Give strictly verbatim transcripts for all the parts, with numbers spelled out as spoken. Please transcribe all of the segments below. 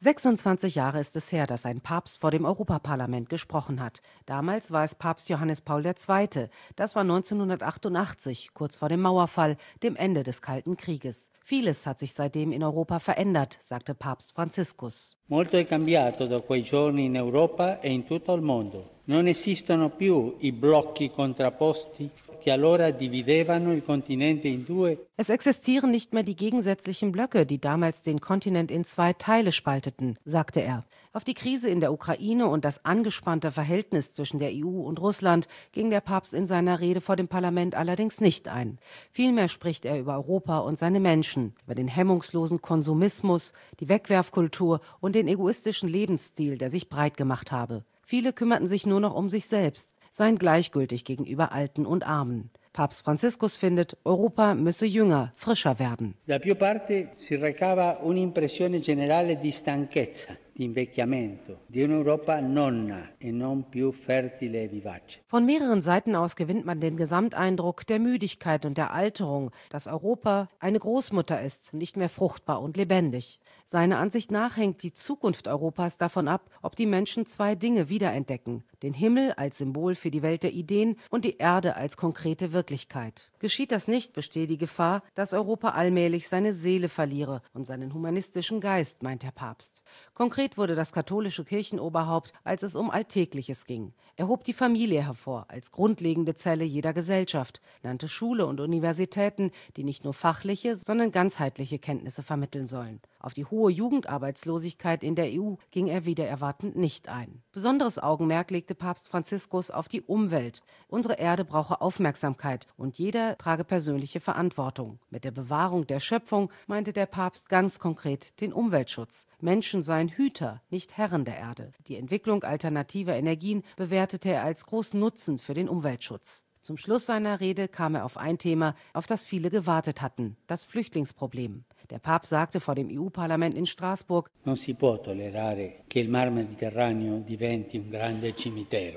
sechsundzwanzig Jahre ist es her, dass ein Papst vor dem Europaparlament gesprochen hat. Damals war es Papst Johannes Paul der Zweite. Das war neunzehnhundertachtundachtzig, kurz vor dem Mauerfall, dem Ende des Kalten Krieges. Vieles hat sich seitdem in Europa verändert, sagte Papst Franziskus. Molto è cambiato da quei giorni in Europa e in tutto il mondo. Non esistono più i blocchi contrapposti che allora dividevano il continente in due. Es existieren nicht mehr die gegensätzlichen Blöcke, die damals den Kontinent in zwei Teile spalteten, sagte er. Auf die Krise in der Ukraine und das angespannte Verhältnis zwischen der E U und Russland ging der Papst in seiner Rede vor dem Parlament allerdings nicht ein. Vielmehr spricht er über Europa und seine Menschen, über den hemmungslosen Konsumismus, die Wegwerfkultur und den egoistischen Lebensstil, der sich breit gemacht habe. Viele kümmerten sich nur noch um sich selbst, seien gleichgültig gegenüber Alten und Armen. Papst Franziskus findet, Europa müsse jünger, frischer werden. Da più parte si recava un'impressione generale di stanchezza, di invecchiamento, di un'Europa nonna e non più fertile e vivace. Von mehreren Seiten aus gewinnt man den Gesamteindruck der Müdigkeit und der Alterung, dass Europa eine Großmutter ist, nicht mehr fruchtbar und lebendig. Seiner Ansicht nach hängt die Zukunft Europas davon ab, ob die Menschen zwei Dinge wiederentdecken: den Himmel als Symbol für die Welt der Ideen und die Erde als konkrete Wirklichkeit. Geschieht das nicht, bestehe die Gefahr, dass Europa allmählich seine Seele verliere und seinen humanistischen Geist, meint der Papst. Konkret wurde das katholische Kirchenoberhaupt, als es um Alltägliches ging. Er hob die Familie hervor als grundlegende Zelle jeder Gesellschaft, nannte Schule und Universitäten, die nicht nur fachliche, sondern ganzheitliche Kenntnisse vermitteln sollen. Auf die hohe Jugendarbeitslosigkeit in der E U ging er wider erwartend nicht ein. Besonderes Augenmerk legte Papst Franziskus auf die Umwelt. Unsere Erde brauche Aufmerksamkeit und jeder trage persönliche Verantwortung. Mit der Bewahrung der Schöpfung meinte der Papst ganz konkret den Umweltschutz. Menschen seien Hüter, nicht Herren der Erde. Die Entwicklung alternativer Energien bewertete er als großen Nutzen für den Umweltschutz. Zum Schluss seiner Rede kam er auf ein Thema, auf das viele gewartet hatten: das Flüchtlingsproblem. Der Papst sagte vor dem E U-Parlament in Straßburg: Non si può tollerare che il Mar Mediterraneo diventi un grande cimitero.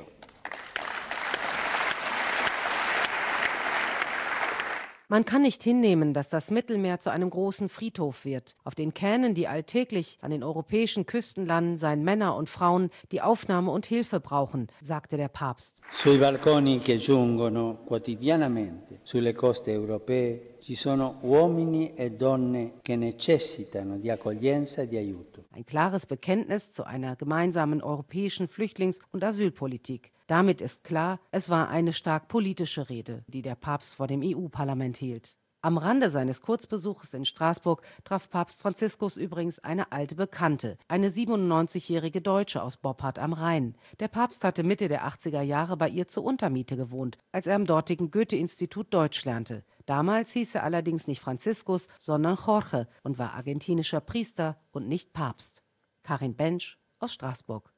Man kann nicht hinnehmen, dass das Mittelmeer zu einem großen Friedhof wird. Auf den Kähnen, die alltäglich an den europäischen Küsten landen, seien Männer und Frauen, die Aufnahme und Hilfe brauchen, sagte der Papst. Sui barconi che giungono quotidianamente sulle coste europee ci sono uomini e donne che necessitano di accoglienza e di aiuto. Ein klares Bekenntnis zu einer gemeinsamen europäischen Flüchtlings- und Asylpolitik. Damit ist klar, es war eine stark politische Rede, die der Papst vor dem E U-Parlament hielt. Am Rande seines Kurzbesuches in Straßburg traf Papst Franziskus übrigens eine alte Bekannte, eine siebenundneunzigjährige Deutsche aus Boppard am Rhein. Der Papst hatte Mitte der achtziger Jahre bei ihr zur Untermiete gewohnt, als er am dortigen Goethe-Institut Deutsch lernte. Damals hieß er allerdings nicht Franziskus, sondern Jorge und war argentinischer Priester und nicht Papst. Karin Bensch aus Straßburg.